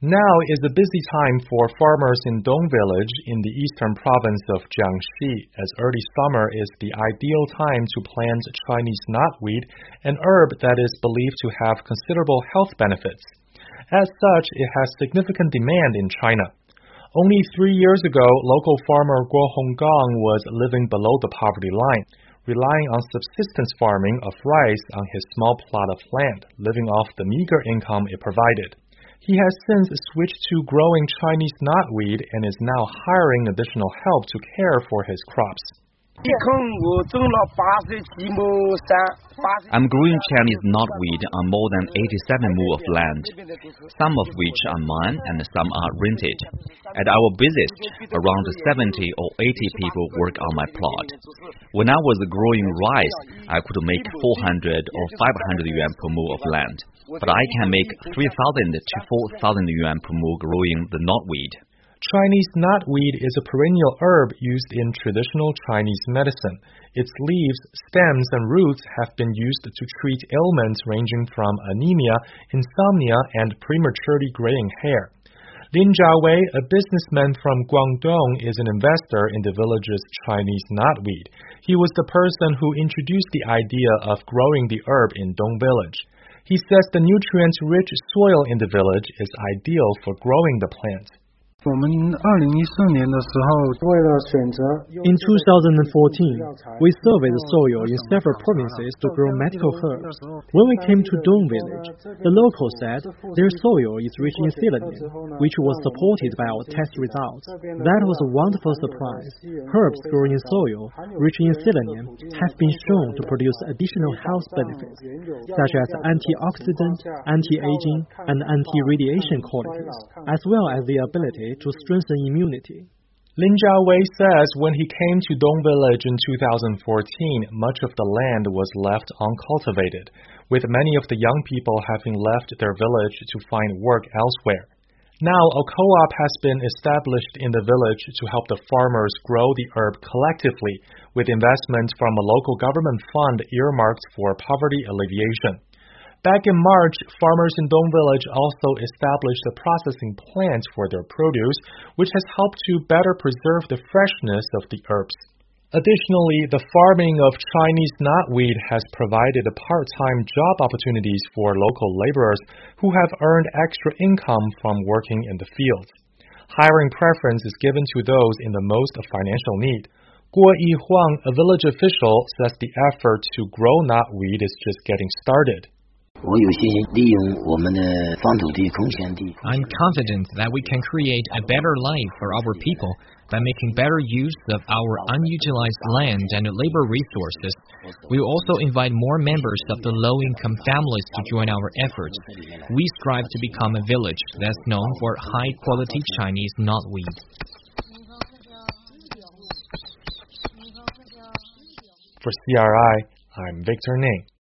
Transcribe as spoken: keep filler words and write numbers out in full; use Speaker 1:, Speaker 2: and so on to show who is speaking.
Speaker 1: Now is a busy time for farmers in Dong Village in the eastern province of Jiangxi, as early summer is the ideal time to plant Chinese knotweed, an herb that is believed to have considerable health benefits. As such, it has significant demand in China. Only three years ago, local farmer Guo Honggang was living below the poverty line, relying on subsistence farming of rice on his small plot of land, living off the meager income it provided. He has since switched to growing Chinese knotweed and is now hiring additional help to care for his crops.
Speaker 2: I'm growing Chinese knotweed on more than eighty-seven mu of land, some of which are mine and some are rented. At our busiest, around seventy or eighty people work on my plot. When I was growing rice, I could make four hundred or five hundred yuan per mu of land, but I can make three thousand to four thousand yuan per mu growing the knotweed.
Speaker 1: Chinese knotweed is a perennial herb used in traditional Chinese medicine. Its leaves, stems, and roots have been used to treat ailments ranging from anemia, insomnia, and prematurely graying hair. Lin Jiawei, a businessman from Guangdong, is an investor in the village's Chinese knotweed. He was the person who introduced the idea of growing the herb in Dong Village. He says the nutrient-rich soil in the village is ideal for growing the plant.
Speaker 3: In two thousand fourteen, we surveyed the soil in several provinces to grow medical herbs. When we came to Dong Village, the locals said their soil is rich in selenium, which was supported by our test results. That was a wonderful surprise. Herbs growing in soil rich in selenium have been shown to produce additional health benefits, such as antioxidant, anti-aging, and anti-radiation qualities, as well as the ability to strengthen immunity.
Speaker 1: Lin Jiawei says when he came to Dong Village in two thousand fourteen, much of the land was left uncultivated, with many of the young people having left their village to find work elsewhere. Now, a co-op has been established in the village to help the farmers grow the herb collectively, with investment from a local government fund earmarked for poverty alleviation. Back in March, farmers in Dong Village also established a processing plant for their produce, which has helped to better preserve the freshness of the herbs. Additionally, the farming of Chinese knotweed has provided part-time job opportunities for local laborers who have earned extra income from working in the fields. Hiring preference is given to those in the most financial need. Guo Yihuang, a village official, says the effort to grow knotweed is just getting started.
Speaker 4: I'm confident that we can create a better life for our people by making better use of our unutilized land and labor resources. We will also invite more members of the low-income families to join our efforts. We strive to become a village that's known for high-quality Chinese knotweed.
Speaker 1: For C R I, I'm Victor Ning.